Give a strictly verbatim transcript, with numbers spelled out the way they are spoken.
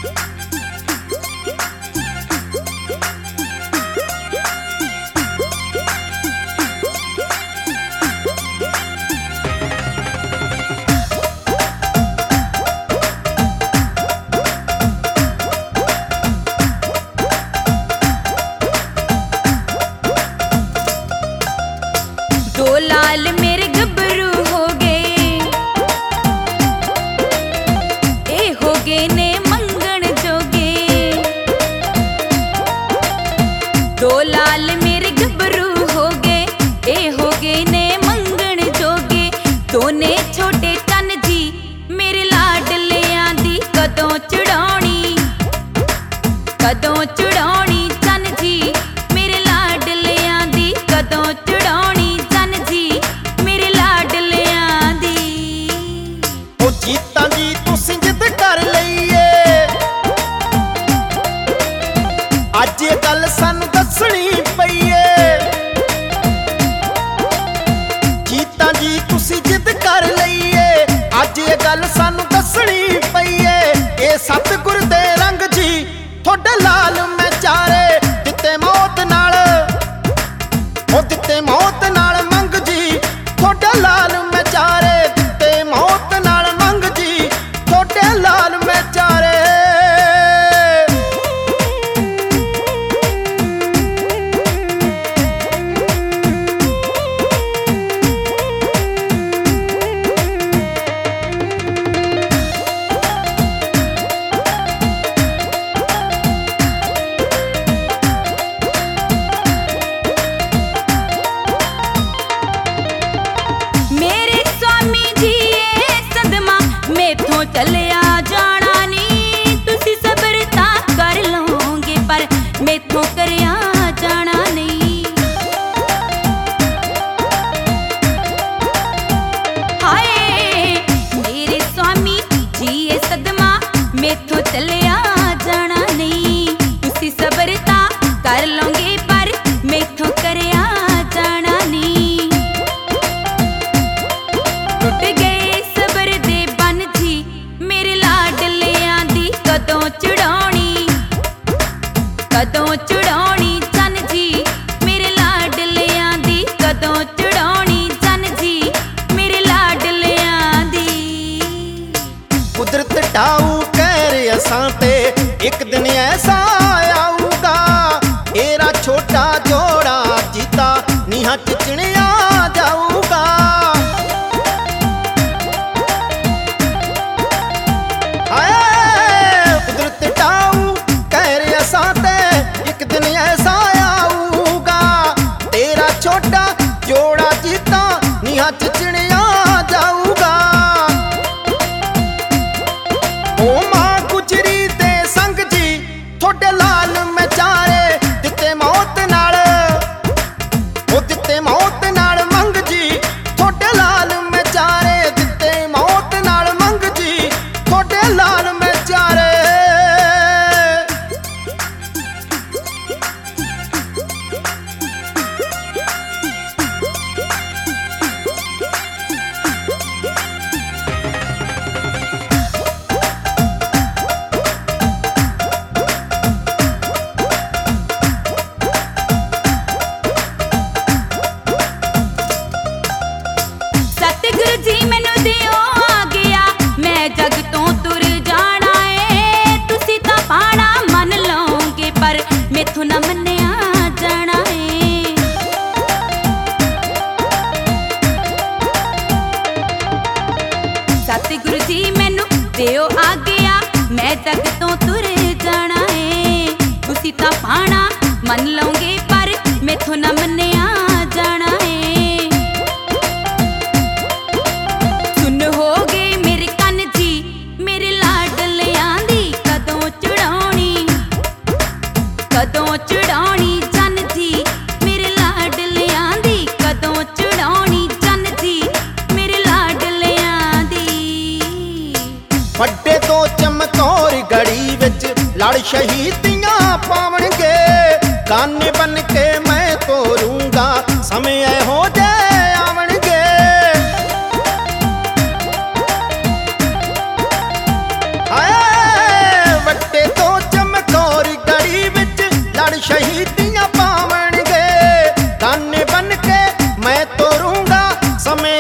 दो लाल मेरे गबरू हो गए, ए हो गए ने मंगण जोगे। दो लाल मेरे गबरू हो गए, ए हो गए ने मंगण जोगे। दोने छोटे चन जी मेरे लाडलियां दी कदों चढ़ाउणी, कदों चढ़ाउणी चन जी मेरे लाडलियां दी कदों चढ़ाउणी चन जी मेरे लाडलियां दी। ओ जीता जी तुसीं जिद कर लईए, अज ये गल सानू दसनी पईए। जीता जी तुसीं जिद कर लईए, अज ये गल सानू दसनी पईए। ए सतगुर दे रंग जी थोड़े लाल मैं चारे दिते मौत नाल, ओ दिते मौत नाल मंग जी थोड़े लाल मैं चारे दिते मौत नाल मंग जी थोड़े लाल मैं चारे। मेरे स्वामी जी ये सदमा मेथों चलिया जाना नी। तुसी सबरता कर लोगे पर मेथों करया जाना नहीं। हाय मेरे स्वामी जी ये सदमा मेथों चलिया जाना नहीं। तुसी सबरता कर लोगे पर मेथों करया जाना नहीं। टुट गए सबर दे बन जी मेरे लाडलियां दी कदों चढ़ाउणी, कदों चढ़ाउणी चन जी मेरे लाडलियां दी कदों चढ़ाउणी चन जी मेरे लाडलियां दी। कुदरत टाऊ कहर असां ते एक दिन ऐसा आऊगा, एरा छोटा जोड़ा जीता नीहा चिचणिया जाऊगा। हाय कुदरत टाऊ कहर असां ते एक दिन ऐसा आऊगा, तेरा छोटा जोड़ा जीता नीहा चिचणिया जाऊगा। ओ मां गुजरी दे संग जी थोड़े लाल मैं चारे दिते मौत नाल, ओ दिते मौत नाल मंग जी थोड़े लाल मैं चारे दिते मौत नाल मंग जी थोड़े लाल मैं चारे। सतगुरु जी मैनू दिओ आ गया, मैं जग तो तुर जाना है। तुसी तां पाना मन लोगे पर मेथों ना मन्निया जाना है। सतगुरु जी मैनू दिओ आ गया, मैं जग तो तुर जाना है। तुसी तां पाना मन लोगे पर मेथों ना मन्निया जाना है। सुन हो गए मेरे कन जी मेरे लाडलियां दी कदों चढ़ाउणी, कदों चढ़ाउणी चन जी मेरे लाडलियां दी कदों चढ़ाउणी चन जी मेरे लाडलियां दी। ਵੱਡੇ ਤੋਂ ਚਮਕੌਰ ਗੜੀ ਵਿੱਚ ਲੜ ਸ਼ਹੀਦੀਆਂ ਪਾਵਣਗੇ, ਗਾਨੇ ਬਨ ਕੇ ਮੈਂ ਤੋਰੂੰਗਾ ਸਮੇਂ ਇਹੋ ਜਿਹੇ ਆਵਣਗੇ। ਹਾਏ ਵੱਡੇ मैं तोरूंगा समय